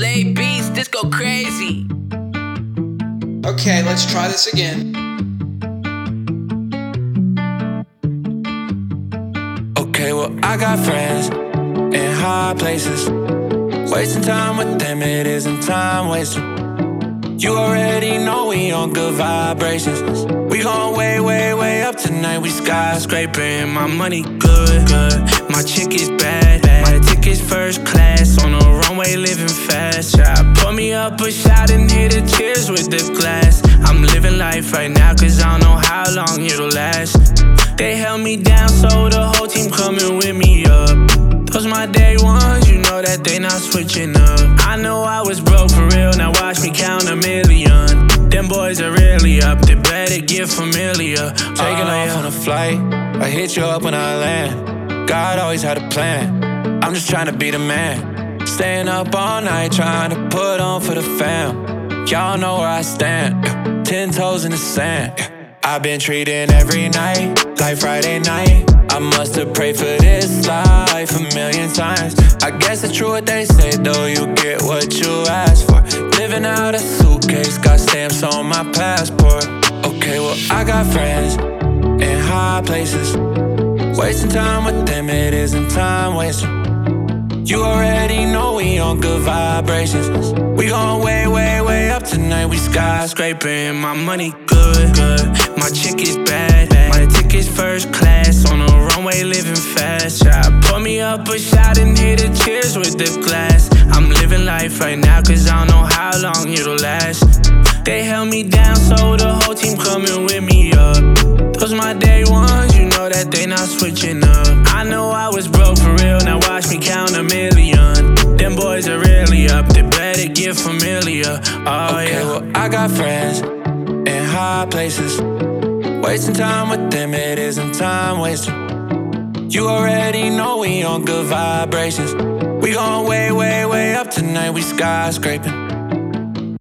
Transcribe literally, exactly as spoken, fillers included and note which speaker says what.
Speaker 1: Lay beats, this go crazy.
Speaker 2: Okay, let's try this again.
Speaker 3: Okay, well, I got friends in high places. Wasting time with them, it isn't time wasting. You already know we on good vibrations. We gon' way, way, way up tonight. We skyscraping. My money good, good. My chick is bad, bad. My ticket's first class on the runway, living fast. Yeah, put me up a shot and hit the cheers with the glass. I'm living life right now, cause I don't know how long it'll last. They held me down, so the whole team coming with me up. Those my day ones, you know that they not switching up. I know I was broke for real, now watch me count a million. Them boys are really up, they better get familiar. Taking oh, off yeah. on a flight, I hit you up when I land. God always had a plan, I'm just trying to be the man. Staying up all night, trying to put on for the fam. Y'all know where I stand, ten toes in the sand. I've been treating every night like Friday night. I must have prayed for this life a million times. I guess it's true what they say, though, you get what you ask for. Living out a suitcase, got stamps on my passport. Okay, well, I got friends in high places. Wasting time with them, it isn't time wasting. You already know we on good vibrations. We gon' way, way, way up tonight. We skyscraping. My money good, good. My chick is bad, bad. My ticket's first class on the runway, living fast. Yeah, put me up a shot and hit the cheers with the glass. I'm living life right now, cause I don't know how long it'll last. They held me down, so the whole team coming with me up. Those my day ones, you know that they not switching up. I know I was broke for real, now watch me count a million. Them boys are really up, they better get familiar. Oh okay, yeah. Well, I got friends in high places. Wasting time with them, it isn't time wasting. You already know we on good vibrations. We gon' way, way, way up tonight, we skyscraping.